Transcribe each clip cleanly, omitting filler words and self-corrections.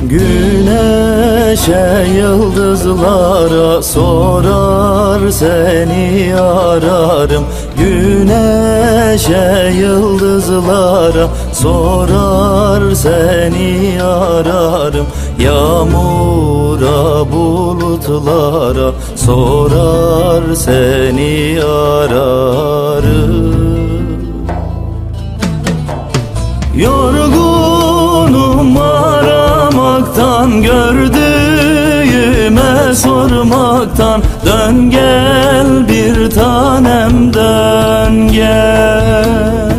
Güneşe yıldızlara sorar seni ararım. Güneşe yıldızlara sorar seni ararım. Yağmura bulutlara sorar seni ararım. Yorgunum aramaktan, gördüğüme sormaktan. Dön gel bir tanem, dön gel.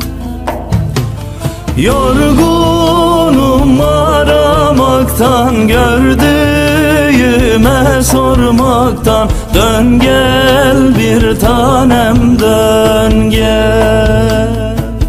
Yorgunum aramaktan, gördüğüme sormaktan. Dön gel bir tanem, dön gel.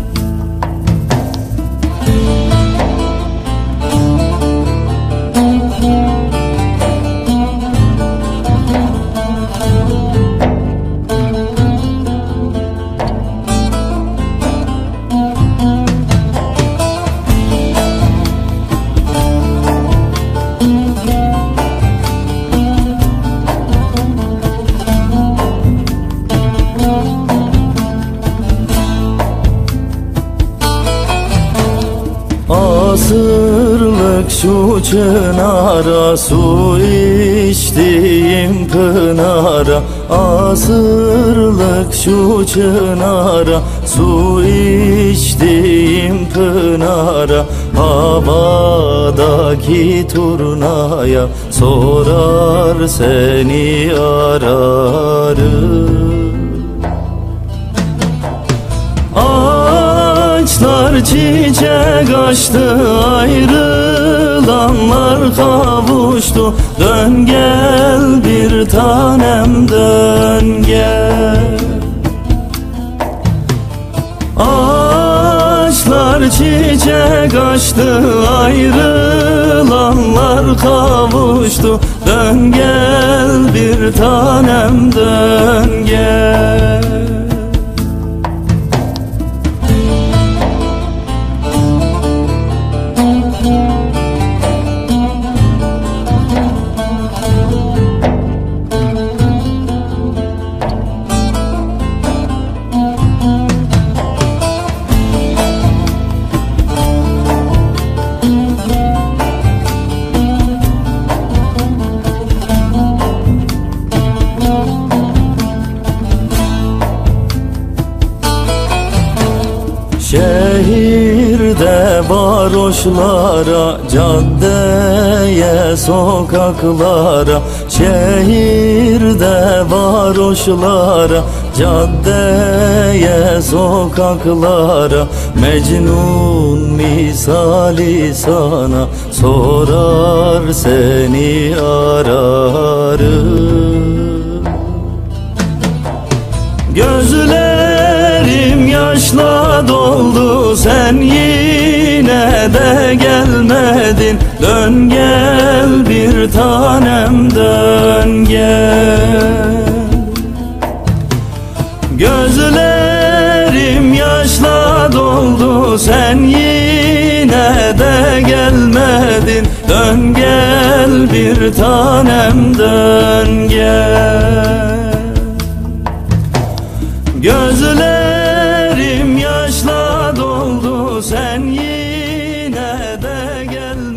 Asırlık şu çınara, su içtiğim pınara. Asırlık şu çınara, su içtiğim pınara. Havadaki turnaya sorar seni ararım. Ağaçlar çiçek açtı, ayrılanlar kavuştu. Dön gel bir tanem, dön gel. Ağaçlar çiçek açtı, ayrılanlar kavuştu. Dön gel bir tanem, dön gel. Şehirde varoşlara, caddeye, sokaklara. Şehirde varoşlara, caddeye, sokaklara. Mecnun misali sana sorar seni ararım. Gözlerim yaşla doldu, sen yine de gelmedin. Dön gel bir tanem, dön gel. Gözlerim yaşla doldu, sen yine de gelmedin. Dön gel bir tanem, dön gel. Gözlerim yaşla doldu, sen yine de gel.